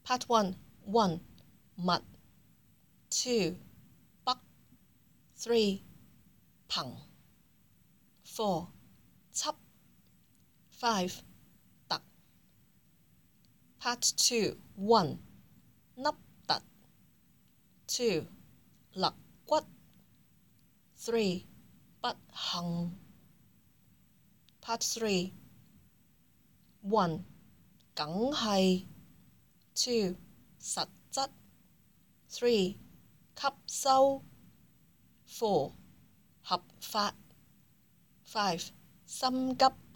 Part 1 1. 密 2. 北 3. 朋 4. 輯 5. 突 Part 2 1. 凹凸 2. 肋骨 3. 不幸 Part 3 1. 梗係 2. 實質 3. 吸收 4. 合法 5. 心急